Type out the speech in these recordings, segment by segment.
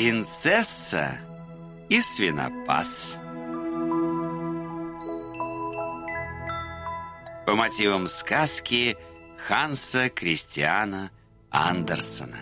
Принцесса и свинопас. По мотивам сказки Ханса Кристиана Андерсена.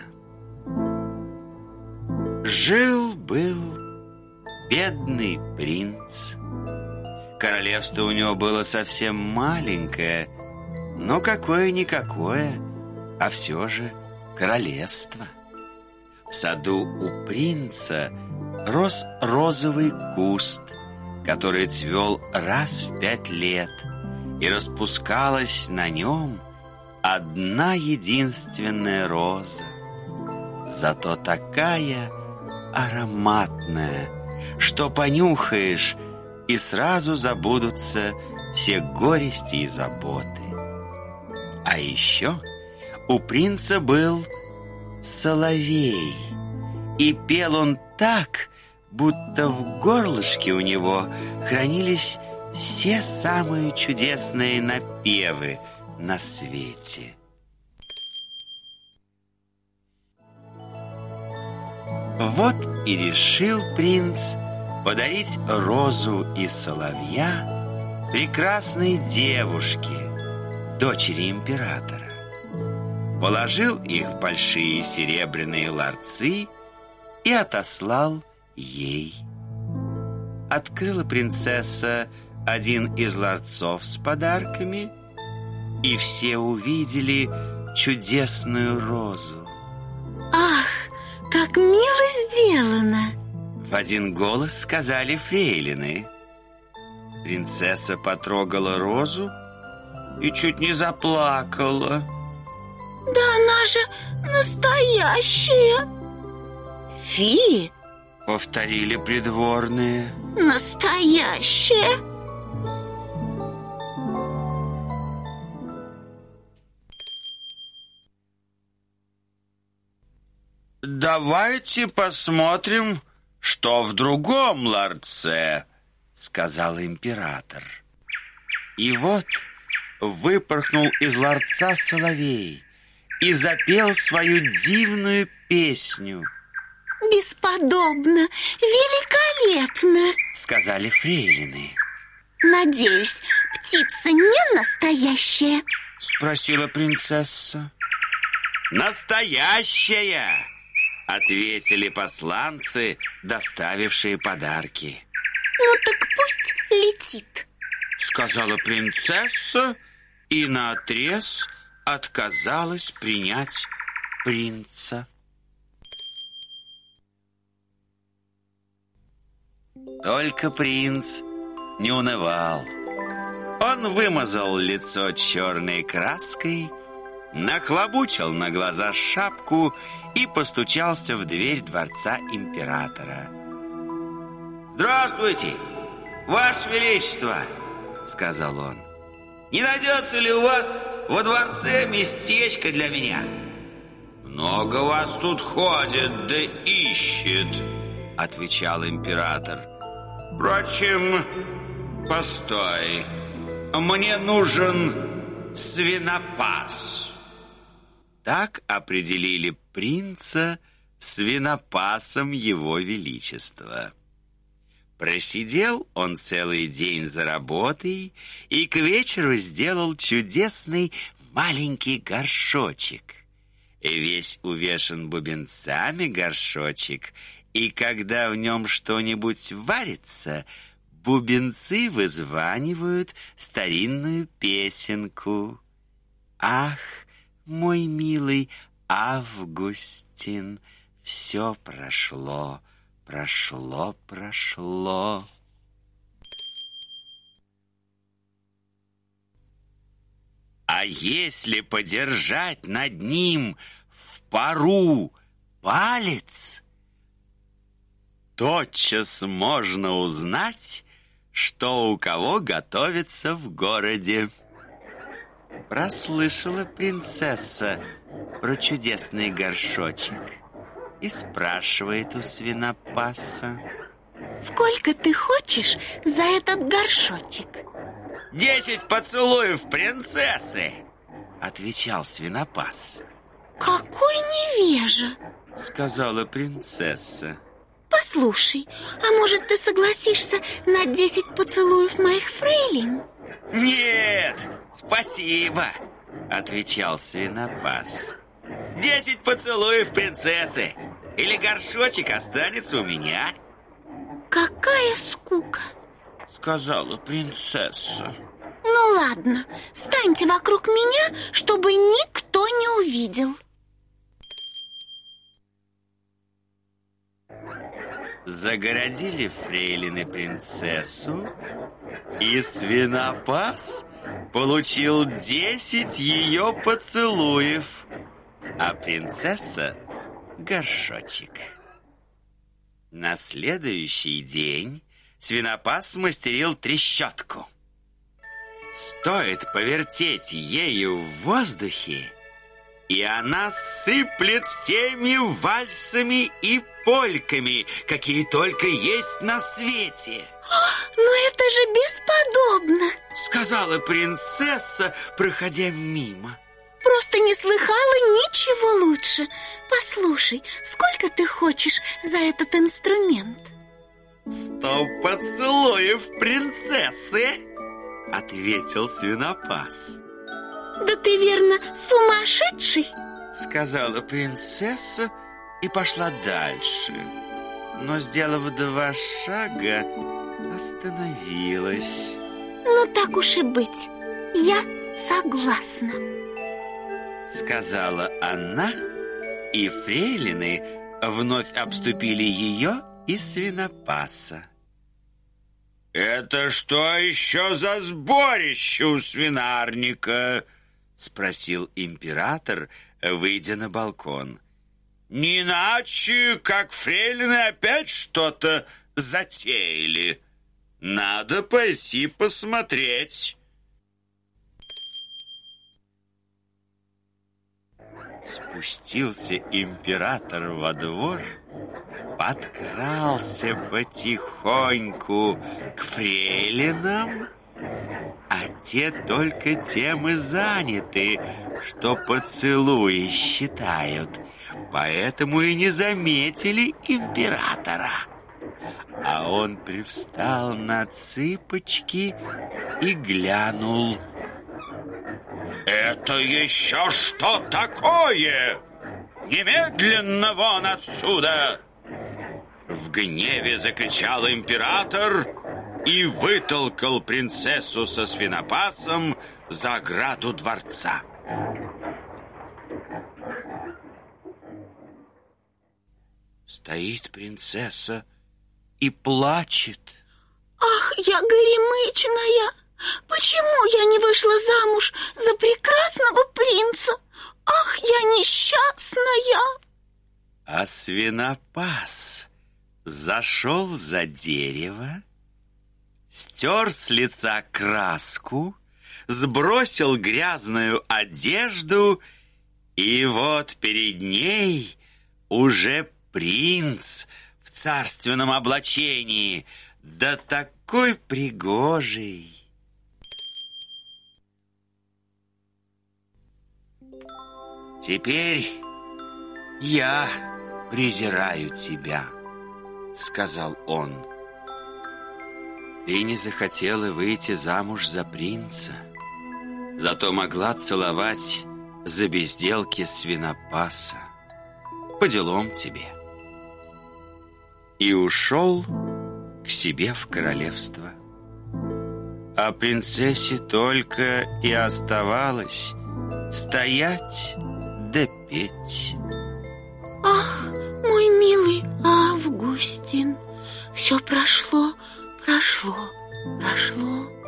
Жил-был бедный принц. Королевство у него было совсем маленькое, но какое-никакое, а все же королевство. В саду у принца рос розовый куст, который цвел раз в 5 лет, и распускалась на нем одна единственная роза. Зато такая ароматная, что понюхаешь, и сразу забудутся все горести и заботы. А еще у принца был соловей, и пел он так, будто в горлышке у него хранились все самые чудесные напевы на свете. Вот и решил принц подарить розу и соловья прекрасной девушке, дочери императора. Положил их в большие серебряные ларцы и отослал ей. Открыла принцесса один из ларцов с подарками, и все увидели чудесную розу. Ах, как мило сделано! В один голос сказали фрейлины. Принцесса потрогала розу и чуть не заплакала. Да она же настоящая! Фи! Повторили придворные. Настоящая! Давайте посмотрим, что в другом ларце, сказал император. И вот выпорхнул из ларца соловей и запел свою дивную песню. Бесподобно, великолепно, сказали фрейлины. Надеюсь, птица не настоящая? Спросила принцесса. Настоящая! Ответили посланцы, доставившие подарки. Ну так пусть летит, сказала принцесса и наотрез отказалась принять принца. Только принц не унывал. Он вымазал лицо черной краской, нахлобучил на глаза шапку и постучался в дверь дворца императора. «Здравствуйте, Ваше Величество!» — сказал он. «Не найдется ли у вас во дворце местечко для меня?» «Много вас тут ходит да ищет», — отвечал император. «Впрочем, постой, мне нужен свинопас». Так определили принца свинопасом его величества. Просидел он целый день за работой и к вечеру сделал чудесный маленький горшочек. Весь увешан бубенцами горшочек, и когда в нем что-нибудь варится, бубенцы вызванивают старинную песенку. Ах, мой милый Августин, все прошло, прошло, прошло. А если подержать над ним в пару палец, тотчас можно узнать, что у кого готовится в городе. Прослышала принцесса про чудесный горшочек и спрашивает у свинопаса: сколько ты хочешь за этот горшочек? 10 поцелуев принцессы, отвечал свинопас. Какой невежа, сказала принцесса. Послушай, а может, ты согласишься на 10 поцелуев моих фрейлин? Нет, спасибо, отвечал свинопас. 10 поцелуев принцессы, или горшочек останется у меня. Какая скука, сказала принцесса. Ну ладно, станьте вокруг меня, чтобы никто не увидел. Загородили фрейлины принцессу, и свинопас получил 10 ее поцелуев, а принцесса — горшочек. На следующий день свинопас смастерил трещотку. Стоит повертеть ею в воздухе, и она сыплет всеми вальсами и польками, какие только есть на свете. Но это же бесподобно, сказала принцесса, проходя мимо. Просто не слыхала ничего лучше. Послушай, сколько ты хочешь за этот инструмент? 100 поцелуев принцессы, ответил свинопас. Да ты, верно, сумасшедший? Сказала принцесса и пошла дальше. Но, сделав 2 шага, остановилась. Ну, так уж и быть, я согласна, сказала она, и фрейлины вновь обступили ее и свинопаса. «Это что еще за сборище у свинарника?» — спросил император, выйдя на балкон. «Не иначе, как фрейлины опять что-то затеяли. Надо пойти посмотреть». Спустился император во двор, подкрался потихоньку к фрейлинам, а те только тем и заняты, что поцелуи считают, поэтому и не заметили императора. А он привстал на цыпочки и глянул. «Это еще что такое? Немедленно вон отсюда!» В гневе закричал император и вытолкал принцессу со свинопасом за ограду дворца. Стоит принцесса и плачет. «Ах, я горемычная! Почему я не вышла замуж за прекрасного принца? Ах, я несчастная!» А свинопас зашел за дерево, стер с лица краску, сбросил грязную одежду, и вот перед ней уже принц в царственном облачении, да такой пригожий. «Теперь я презираю тебя», — сказал он. «Ты не захотела выйти замуж за принца, зато могла целовать за безделки свинопаса. По делам тебе». И ушел к себе в королевство. А принцессе только и оставалось стоять да петь. «Ах, мой милый Августин, все прошло, прошло, прошло.